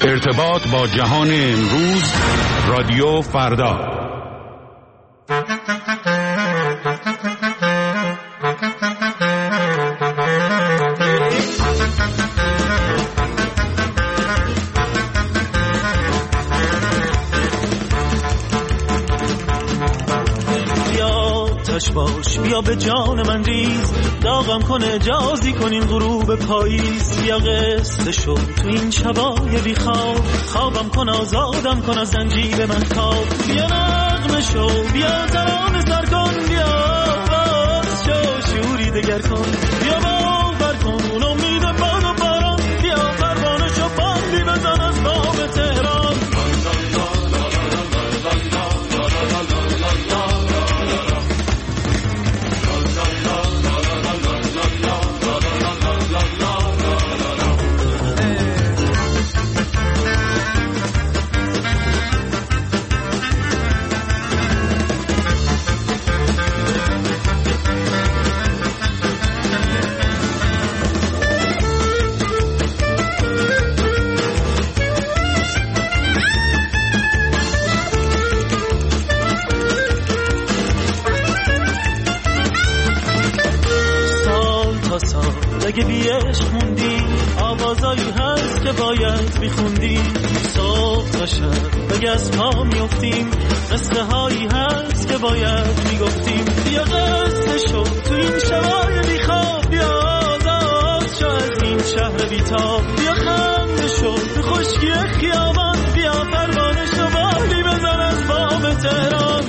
ارتباط با جهان امروز، رادیو فردا. باش بیا به جان من ریز، داغم کن اجازی کن این غروب پاییز. بیا قصه شد تو این شبای بی خواب، خوابم کن آزادم کن از زنجیر من تاب. بیا نغمه شو بیا ترانه سر کن، بیا باز شو شوری دگر کن. بیا باور کن اون امید باد و باران، بیا پروانه شو باندی بزن از بام تهران. اگه بی عشق موندی آوازایی هست که باید میخوندیم. صبح تا شب بگه از پا میافتیم، قصه هایی هست که باید میگفتیم. بیا قصه شو تو این شبای بیخواب، بیا آزاد شو از این شهر بیتاب. بیا خنده شو تو خشکی خیابان، بیا پروانه شو بالی بزن از بام تهران.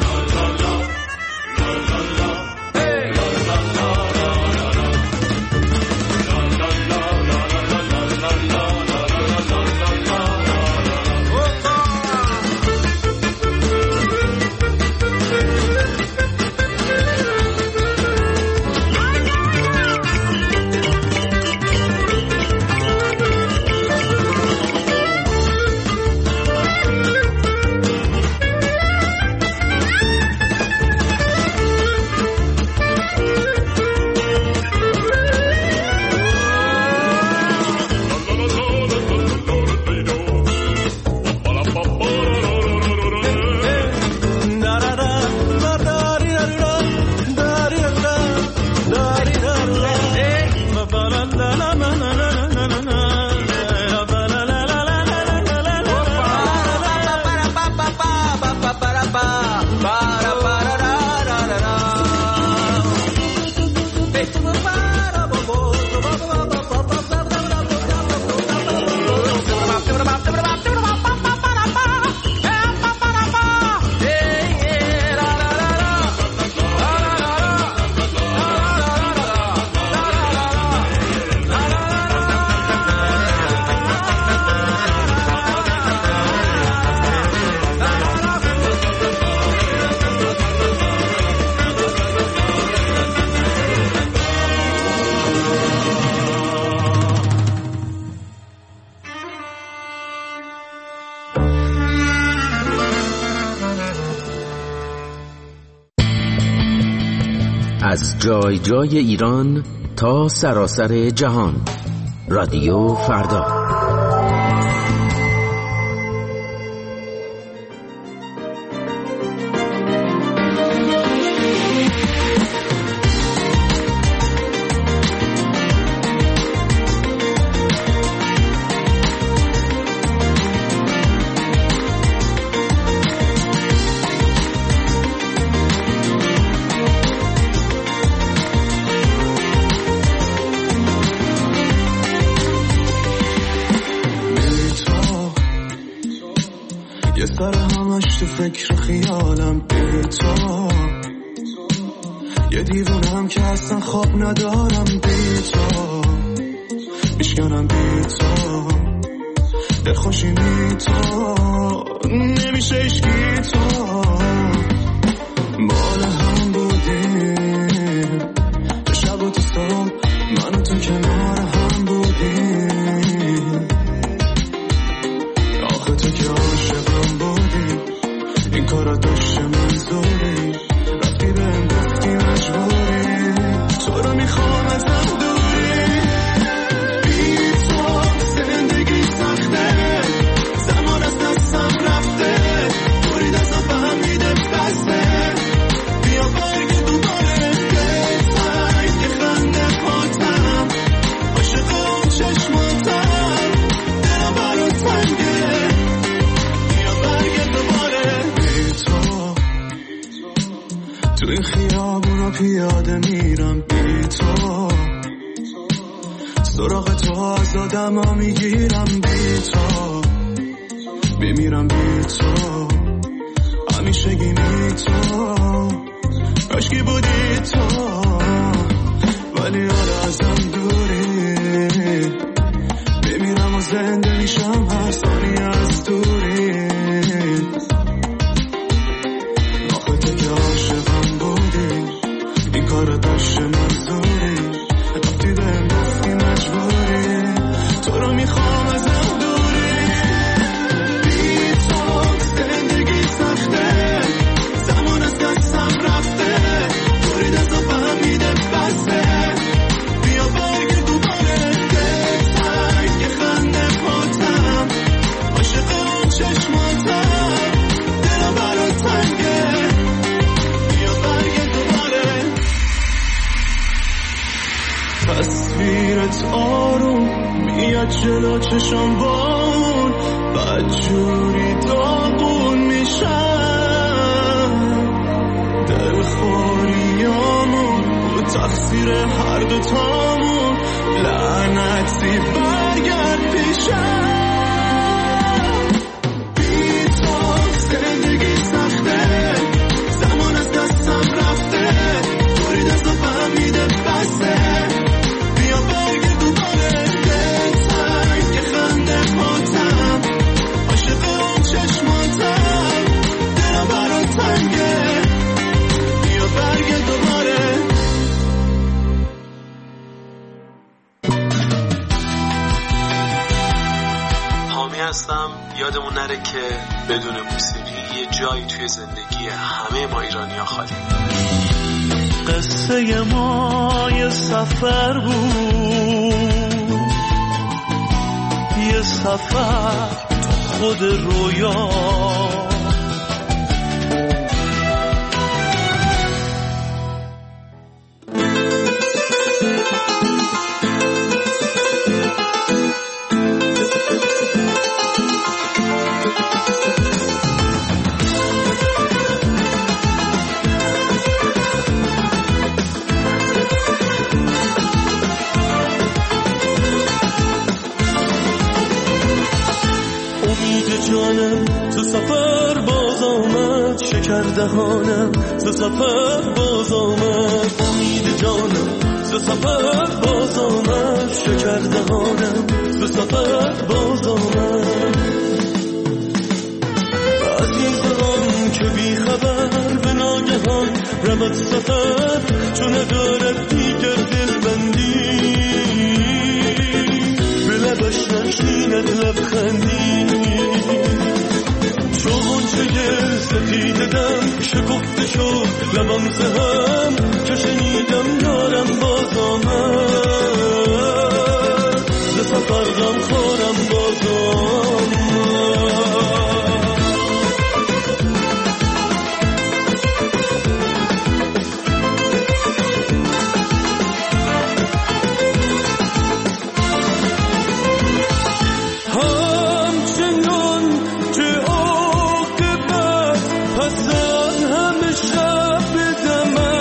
از جای جای ایران تا سراسر جهان، رادیو فردا. فکر خیالم بی تو، یه دیوونم که اصلا خواب ندارم بی تو، میشکنم بی تو، دلخوشی تو نمیشه اشکی تو، مال هم بودیم تو شب و تو صبح، من و تو کنار هم بودیم، آخه تو که عاشقم بودی، این کارا داشته منظوری، رفتی بهم گفتی مجبوری، تو رو میخوام ازم دوری، بی تو زندگی سخته، ساده میرم بی تو، سراغ تو از آدم ها میگیرم بی تو، میمیرم بی تو، همیشه گیمی تو، کاشکی بودی تو، ولی حالا ازم دوری، میمیرم و زنده میشم هر ثانیه از دوری. آخه تو که عاشقم بودی، این کار داشت منظوری، رفتی بهم گفتی مجبوری، تو رو میخوام ازم دوری. بی تو زندگی سخته، زمان از دستم رفته، دوری دست و فهمیده بسته، بیا برگرد دوباره، دلتنگ که خنده پاتم، عاشق اون چشماتم، دلم برات تنگه، بیا برگرد دوباره. تصویرت آروم میاد جلو چشم بان، بدجوری داغون میشم، دلخوریامون و تقصیر هر دوتامون، لعنتی برگرد پیشم. بی تو زندگی سخته، زمان از دستم رفته، دوری دست و فهمیده بسته، بیا برگرد دوباره، دلتنگ که خنده پاتم، عاشق اون چشماتم، دلم برات تنگه، بیا برگرد دوباره. حامی هستم. یادمون نره که بدون موسیقی یه جایی توی زندگی همه ما ایرانی‌ها خالی. قصه ما یه سفر بود، یه سفر خود رویا، تو سفر باز آمد، شکر دهانم تو سفر باز آمد، امید جانم تو سفر باز آمد، شکر دهانم تو سفر باز آمد. عزیزم که بی خبر به ناگهان رود سفر، چون ندارد دیگر دلبندی، به لبش نشیند لبخندی، چه سفید دم شکفته شد لبم زهم، که شنیدم یارم باز آمد، ز سفر غم خورم باز آمد. پس از همه شب دمم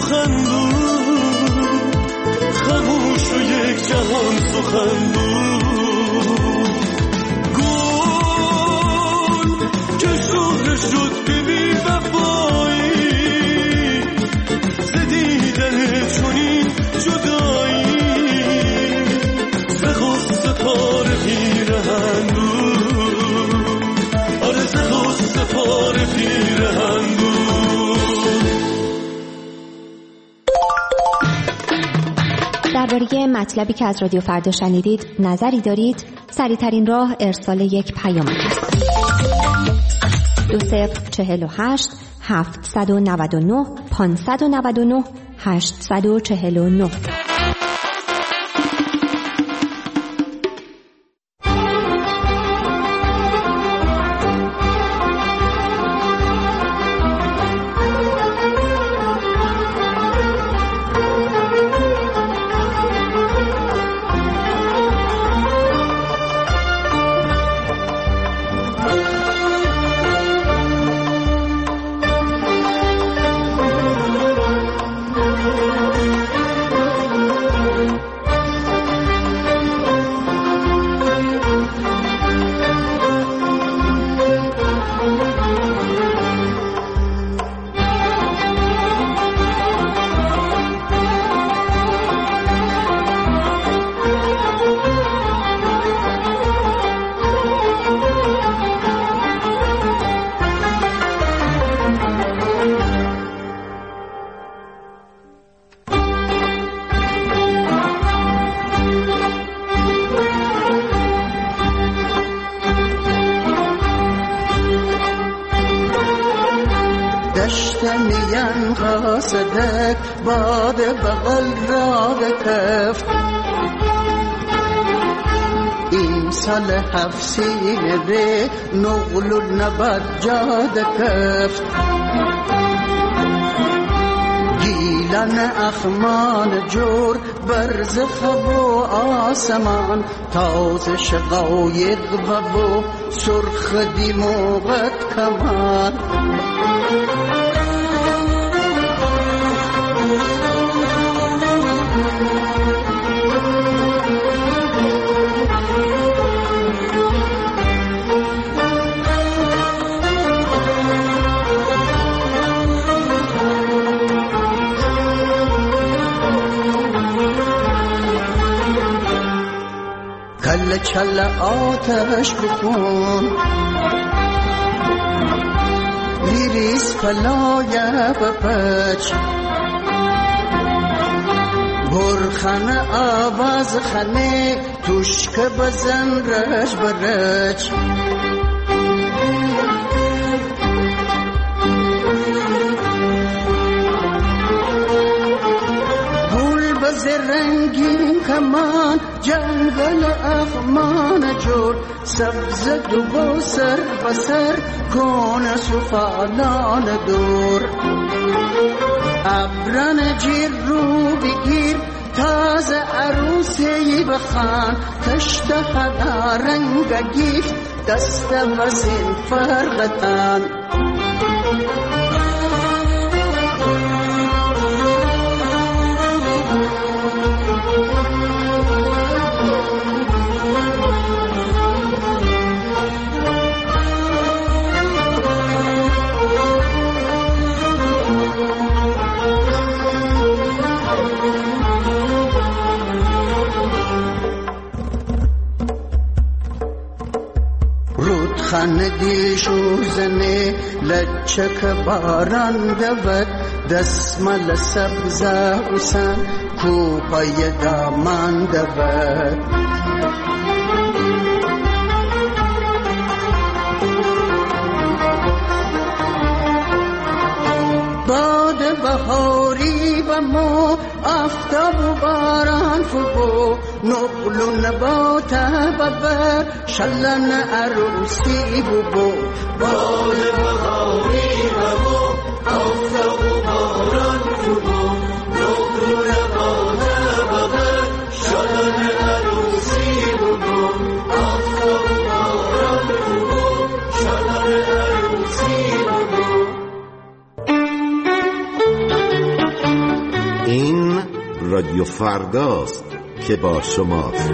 سخن بود، خاموش و یک جهان سخن بود. گل که شهره شد به بی وفایی، زدیدن چنین جدایی، ز غصه پاره پیرهن بود، آره ز غصه پاره پیرهن بود. درباره مطلبی که از رادیو فردا شنیدید نظری دارید؟ سریع‌ترین راه ارسال یک پیام است. 2048 799 599 849. دشتنیم قاصدک باد بغل را بکفت، این سال حفصینه به نغل و نبات جاد کفت. گیلن اخمان جور برز خب و آسمان، تاز شقایق و سرخ دی موقت کمان. کل چل آتش بکن، لیریس پلایه بپچ، برخن آواز خنه توشک بزن رش برچ. رنگین کمان جنگل اخمان جور، سبز دو سر بسر کون سفالان دور. ابران جیر رو بگیر تازه عروسی بخان، تشت حدا رنگ گیفت دست وزین فرقتان. خندی شوزنه لچک باران دود، دسمال سبز حسن کوپای دامان دود. باد بهاری و مو آفتاب و باران فبو، نقل و نبات ببر شلن عروسی ببو. باد بهاری و مو آفتاب و باران فبو، نقل و نبات ببر شلن عروسی ببو. آفتاب و باران فبو شلن عروسی ببو. فرداست که با شماست.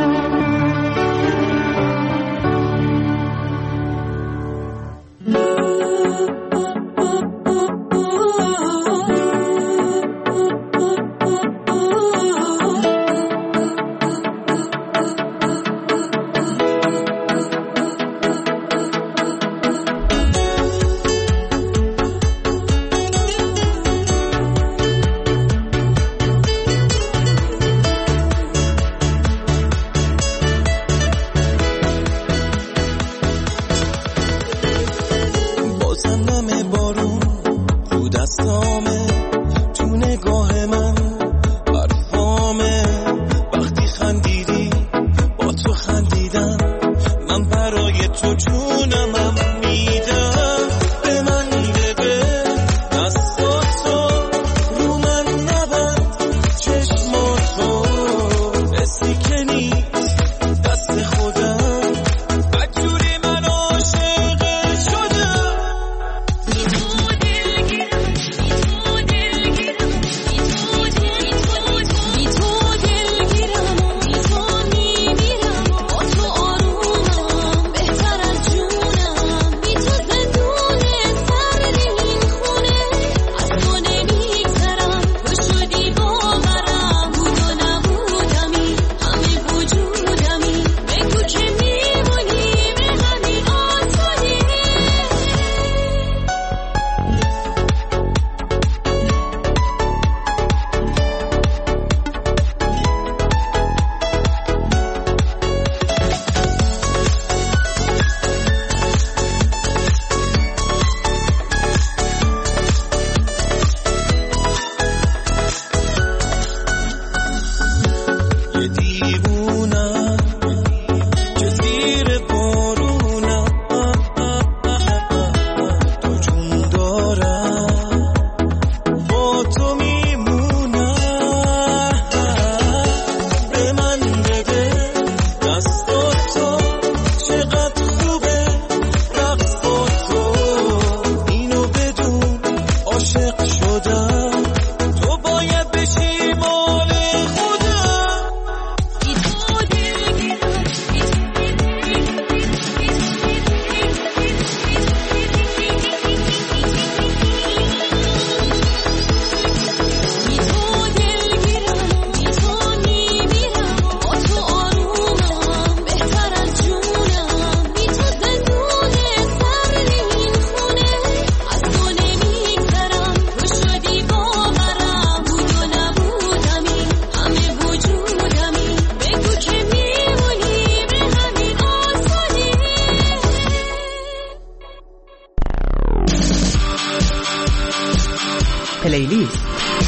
پلیلیست.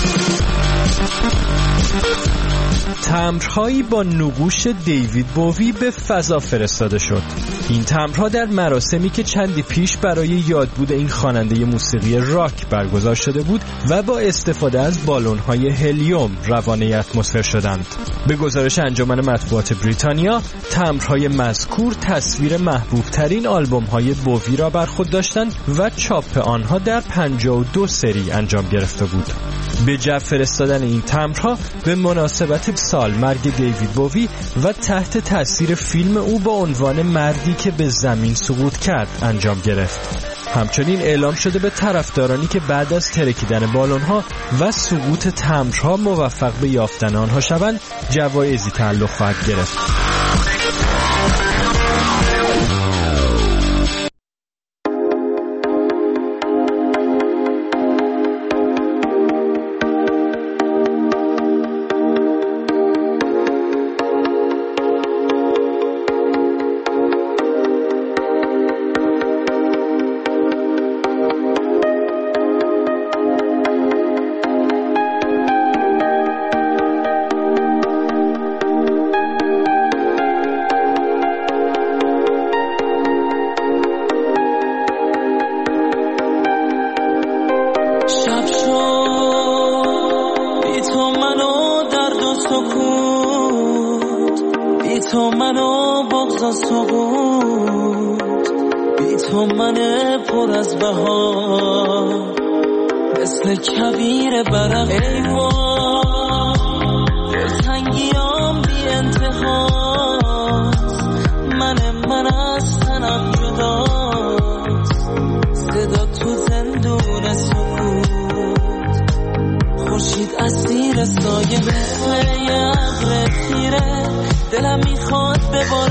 تمبرهایی با نقوش دیوید بووی به فضا فرستاده شد. این تمبرها در مراسمی که چندی پیش برای یادبود این خواننده موسیقی راک برگزار شده بود و با استفاده از بالون‌های هلیوم روانه اتمسفر شدند. به گزارش انجمن مطبوعات بریتانیا، تمبرهای مذکور تصویر محبوب‌ترین آلبوم‌های بووی را بر خود داشتند و چاپ آنها در 52 سری انجام گرفته بود. به جو فرستادن این تمبرها به مناسبت سال مرگ دیوید بووی و تحت تاثیر فیلم او با عنوان مردی که به زمین سقوط کرد انجام گرفت. همچنین اعلام شده به طرفدارانی که بعد از ترکیدن بالون‌ها و سقوط تمبرها موفق به یافتن آنها شوند، جوایزی تعلق خواهد گرفت.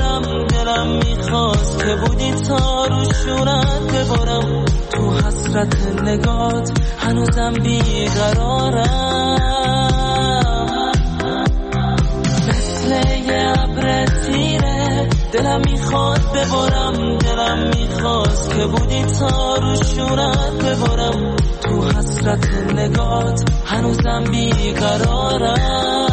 ببرم، دلم میخواست که بودی تا رو شونت ببرم. تو حسرت نگات هنوزم بیقرارم، مثل یه ابر تیره دلم میخواد ببرم، دلم میخواست که بودی تا رو شونت ببرم. تو حسرت نگات هنوزم بیقرارم.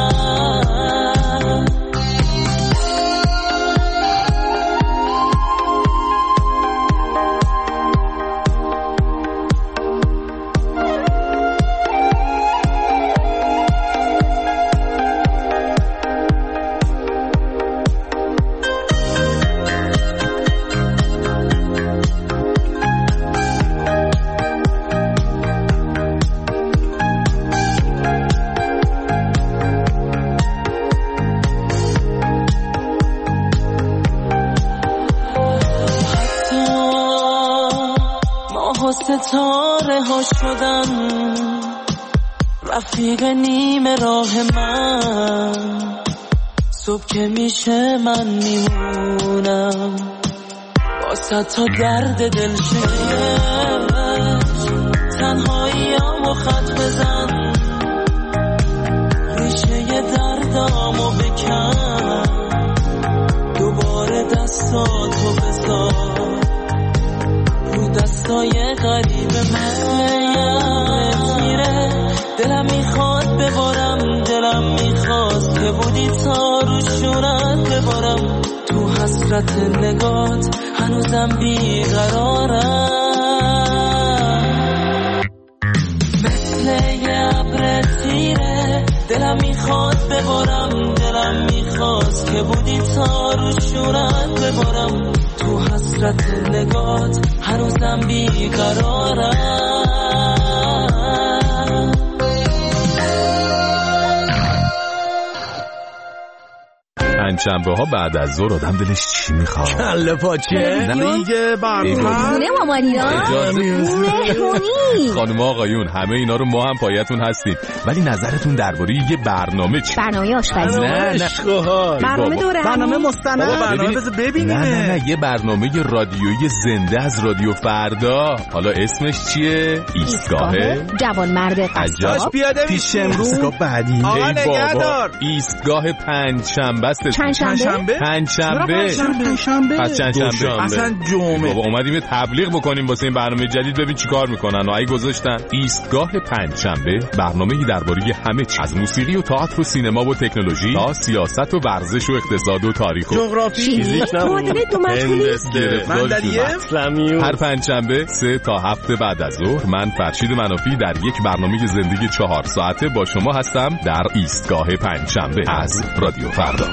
ستاره ها شدن رفیق نیمه راه من، صبح که میشه من میمونم واسه تا درد دل شکش. تنهاییامو خط بزن، ریشه دردامو بکن، دوباره دستاتو بذار دستای غریب من میره. دلم میخواد ببرم، دلم میخواست که بودی تا رو شونت ببرم. تو حسرت نگات هنوزم بیقرارم، مثل یه ابر تیره دلم میخواد ببرم، دلم میخواست که بودی تا رو شونت ببرم. تو حسرت نگات هنوزم بیقرارم. پنجشنبه ها بعد از ظهر آدم دلش چی میخواد؟ کله پاچه، دیگه برنامه خونه مامانینا، مهمونی. خانم آقایون همه اینا رو ما هم پایتون هستیم، ولی نظرتون درباره یه برنامه چی؟ برنامه آشپزی، نه برنامه دوره، برنامه مستند، برنامه ببینیم. نه یه برنامه رادیویی زنده از رادیو فردا. حالا اسمش چیه؟ ایستگاه جوانمرد قصاب. پیاده پیش امروز بعدی. آقا نگهدار. ایستگاه پنجشنبه است. پنجشنبه اصلا جمعه. بابا اومدیم یه تبلیغ بکنیم واسه این برنامه جدید، ببین چیکار میکنن. آی گذاشتن ایستگاه پنجشنبه، برنامه‌ای درباره همه چیز، از موسیقی و تئاتر و سینما و تکنولوژی تا سیاست و ورزش و اقتصاد و تاریخ و جغرافی، معادله دو مشغولی. هر پنجشنبه 3 تا 7 بعد از ظهر من فرشید منافی در یک برنامه زندگی 4 ساعته با شما هستم در ایستگاه پنجشنبه از رادیو فردا.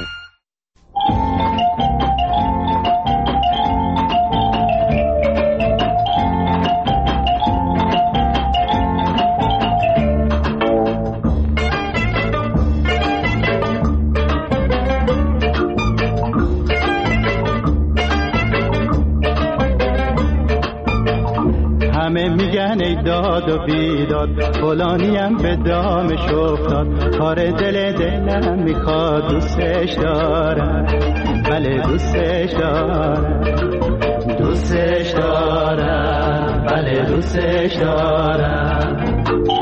همه میگن ای داد و بیداد، فلانیم به دامش افتاد، کار دلم میخواد، دوستش دارم، بله دوستش دارم، دوستش دارم، بله دوستش دارم.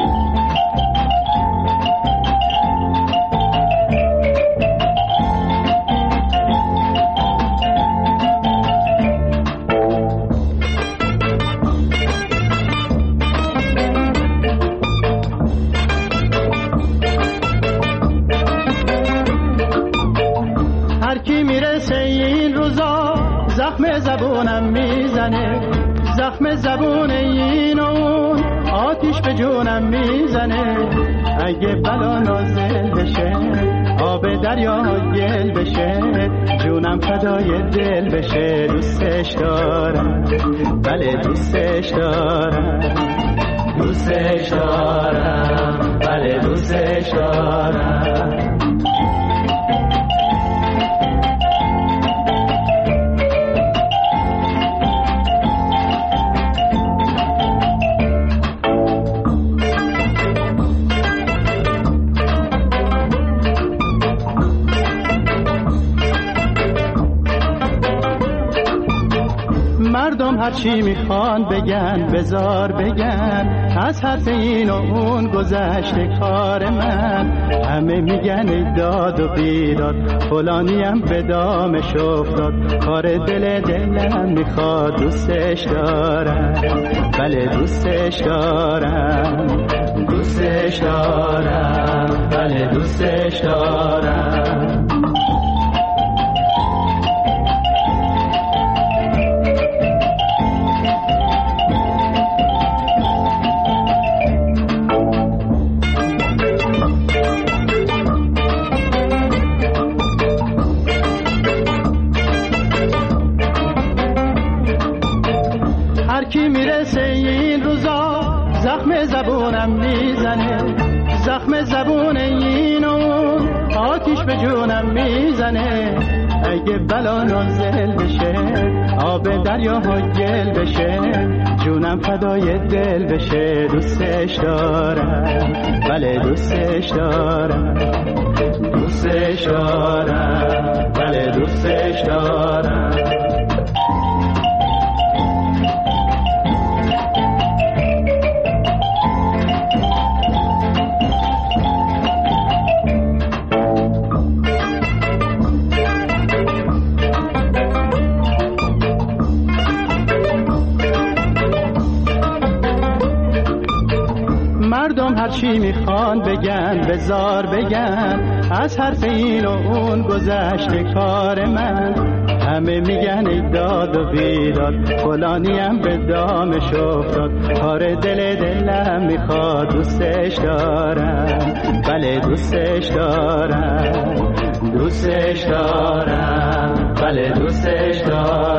زبونم میزنه، زخم زبون این و اون آتیش به جونم میزنه. اگه بلا نازل بشه، آب دریا گل بشه، جونم فدای دل بشه. دوستش دارم، بله دوستش دارم، دوستش دارم، بله دوستش دارم. هرچی میخوان بگن بزار بگن، از حرف این و اون گذشته کار من. همه میگن ای داد و بیداد، فلانیم به دامش افتاد، کار دلم میخواد، دوستش دارم، بله دوستش دارم، دوستش دارم، بله دوستش دارم. کی میرسه این روزا زخم زبونم میزنه، زخم زبون این و آتیش به جونم میزنه. اگه بلا نازل بشه آب دریا و گل بشه، جونم فدای دل بشه. دوستش دارم، بله دوستش دارم، دوستش دارم، بله دوستش دارم. مردم هرچی میخوان بگن بزار بگن، از حرف این و اون گذشته کار من. همه میگن ای داد و بیداد، فلانیم به دامش افتاد، کار دلم میخواد، دوستش دارم، بله دوستش دارم، دوستش دارم، بله دوستش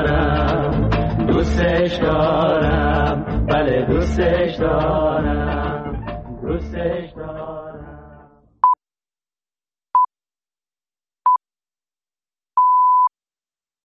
دارم، دوستش دارم، بله دوستش دارم.